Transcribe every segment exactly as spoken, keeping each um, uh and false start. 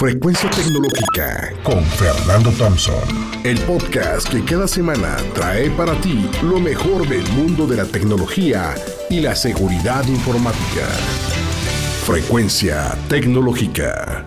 Frecuencia Tecnológica con Fernando Thompson. El podcast que cada semana trae para ti lo mejor del mundo de la tecnología y la seguridad informática. Frecuencia Tecnológica.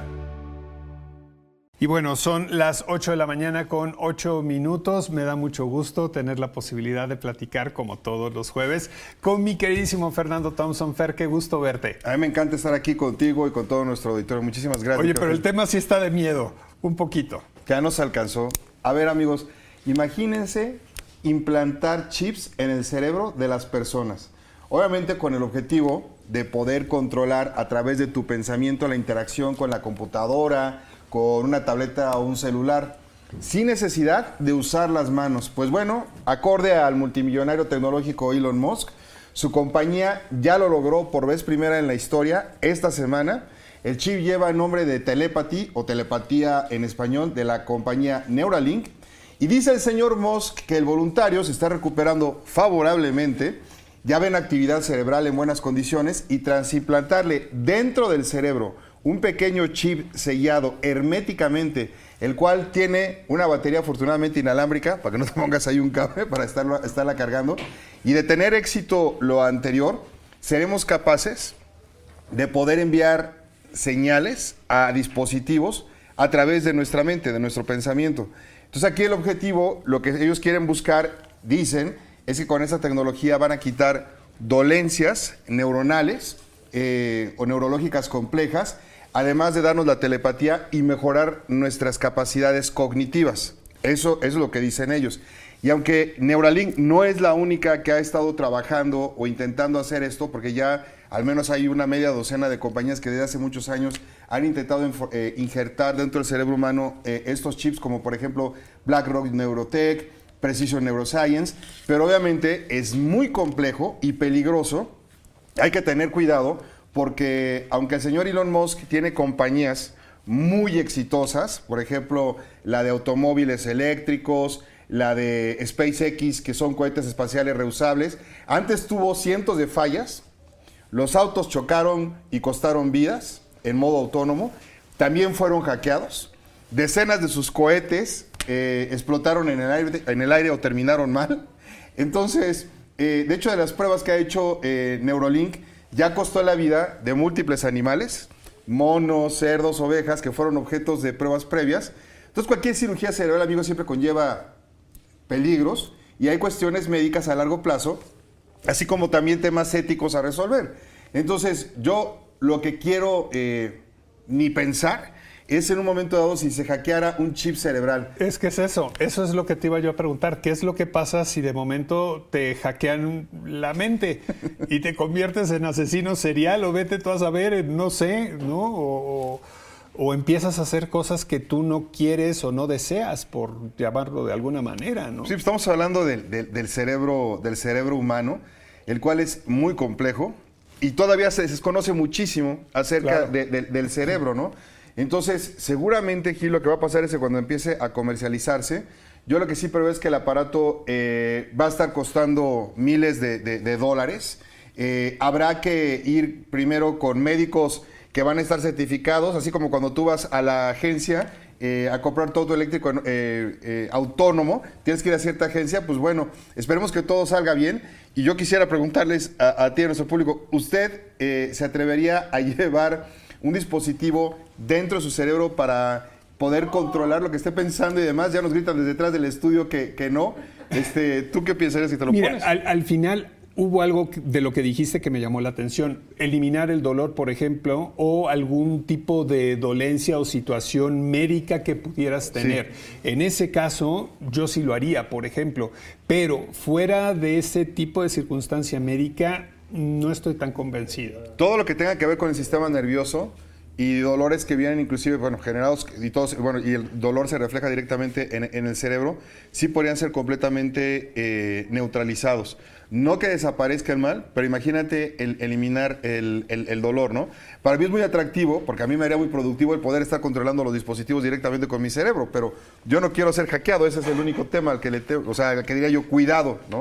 Y bueno, son las ocho de la mañana con ocho minutos. Me da mucho gusto tener la posibilidad de platicar, como todos los jueves, con mi queridísimo Fernando Thompson. Fer, qué gusto verte. A mí me encanta estar aquí contigo y con todo nuestro auditorio. Muchísimas gracias. Oye, pero el tema sí está de miedo, un poquito. Ya nos alcanzó. A ver, amigos, imagínense implantar chips en el cerebro de las personas. Obviamente con el objetivo de poder controlar a través de tu pensamiento la interacción con la computadora, con una tableta o un celular, sin necesidad de usar las manos. Pues bueno, acorde al multimillonario tecnológico Elon Musk, su compañía ya lo logró por vez primera en la historia esta semana. El chip lleva el nombre de Telepathy o telepatía en español de la compañía Neuralink. Y dice el señor Musk que el voluntario se está recuperando favorablemente, ya ven actividad cerebral en buenas condiciones, y tras implantarle dentro del cerebro un pequeño chip sellado herméticamente, el cual tiene una batería afortunadamente inalámbrica, para que no te pongas ahí un cable para estarlo, estarla cargando, y de tener éxito lo anterior, seremos capaces de poder enviar señales a dispositivos a través de nuestra mente, de nuestro pensamiento. Entonces aquí el objetivo, lo que ellos quieren buscar, dicen, es que con esta tecnología van a quitar dolencias neuronales eh, o neurológicas complejas, además de darnos la telepatía y mejorar nuestras capacidades cognitivas. Eso, eso es lo que dicen ellos. Y aunque Neuralink no es la única que ha estado trabajando o intentando hacer esto, porque ya al menos hay una media docena de compañías que desde hace muchos años han intentado eh, injertar dentro del cerebro humano eh, estos chips, como por ejemplo BlackRock Neurotech, Precision Neuroscience, pero obviamente es muy complejo y peligroso. Hay que tener cuidado, porque aunque el señor Elon Musk tiene compañías muy exitosas, por ejemplo, la de automóviles eléctricos, la de SpaceX, que son cohetes espaciales reusables, antes tuvo cientos de fallas, los autos chocaron y costaron vidas en modo autónomo, también fueron hackeados, decenas de sus cohetes eh, explotaron en el aire, en el aire o terminaron mal. Entonces, eh, de hecho, de las pruebas que ha hecho eh, Neuralink, ya costó la vida de múltiples animales, monos, cerdos, ovejas, que fueron objetos de pruebas previas. Entonces, cualquier cirugía cerebral, amigos, siempre conlleva peligros y hay cuestiones médicas a largo plazo, así como también temas éticos a resolver. Entonces, yo lo que quiero eh, ni pensar es en un momento dado si se hackeara un chip cerebral. Es que es eso, eso es lo que te iba yo a preguntar. ¿Qué es lo que pasa si de momento te hackean la mente y te conviertes en asesino serial o vete tú a saber, no sé, ¿no? O, o, o empiezas a hacer cosas que tú no quieres o no deseas, por llamarlo de alguna manera, ¿no? Sí, estamos hablando del, del, del, cerebro, del cerebro humano, el cual es muy complejo y todavía se desconoce muchísimo acerca claro. de, de, del cerebro, ¿no? Entonces, seguramente, Gil, lo que va a pasar es que cuando empiece a comercializarse, yo lo que sí preveo es que el aparato eh, va a estar costando miles de, de, de dólares. Eh, habrá que ir primero con médicos que van a estar certificados, así como cuando tú vas a la agencia eh, a comprar tu auto eléctrico eh, eh, autónomo, tienes que ir a cierta agencia. Pues bueno, esperemos que todo salga bien. Y yo quisiera preguntarles a, a ti, a nuestro público, ¿usted eh, se atrevería a llevar un dispositivo dentro de su cerebro para poder controlar lo que esté pensando y demás? Ya nos gritan desde detrás del estudio que, que no. Este, ¿tú qué pensarías si te lo Mira, pones? Al, al final hubo algo de lo que dijiste que me llamó la atención. Eliminar el dolor, por ejemplo, o algún tipo de dolencia o situación médica que pudieras tener. Sí. En ese caso, yo sí lo haría, por ejemplo. Pero fuera de ese tipo de circunstancia médica, no estoy tan convencido. Todo lo que tenga que ver con el sistema nervioso y dolores que vienen inclusive, bueno, generados y todos, bueno, y el dolor se refleja directamente en, en el cerebro, sí podrían ser completamente eh, neutralizados. No que desaparezca el mal, pero imagínate el eliminar el, el, el dolor, ¿no? Para mí es muy atractivo, porque a mí me haría muy productivo el poder estar controlando los dispositivos directamente con mi cerebro, pero yo no quiero ser hackeado, ese es el único tema al que le tengo, o sea, al que diría yo, cuidado, ¿no?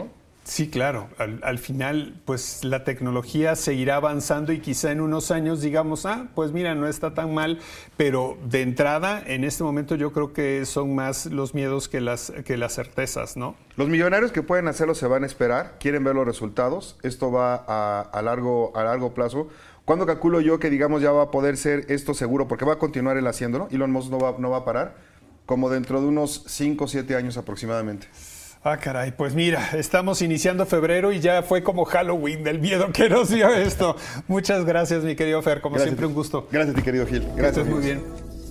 Sí, claro. Al, al final, pues la tecnología seguirá avanzando y quizá en unos años digamos, ah, pues mira, no está tan mal, pero de entrada, en este momento yo creo que son más los miedos que las, que las certezas, ¿no? Los millonarios que pueden hacerlo se van a esperar, quieren ver los resultados, esto va a, a, largo, a largo plazo. ¿Cuándo calculo yo que, digamos, ya va a poder ser esto seguro? Porque va a continuar él haciéndolo, Elon Musk no va, no va a parar, como dentro de unos cinco o siete años aproximadamente. Ah, caray, pues mira, estamos iniciando febrero y ya fue como Halloween del miedo que nos dio esto. Muchas gracias, mi querido Fer, como gracias siempre, un gusto. Gracias, mi querido Gil. Gracias. Que estés muy bien.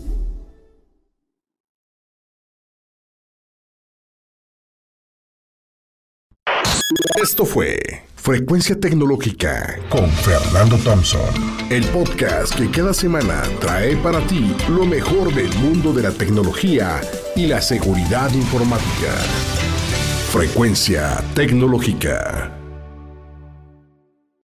Esto fue Frecuencia Tecnológica con Fernando Thompson, el podcast que cada semana trae para ti lo mejor del mundo de la tecnología y la seguridad informática. Frecuencia Tecnológica.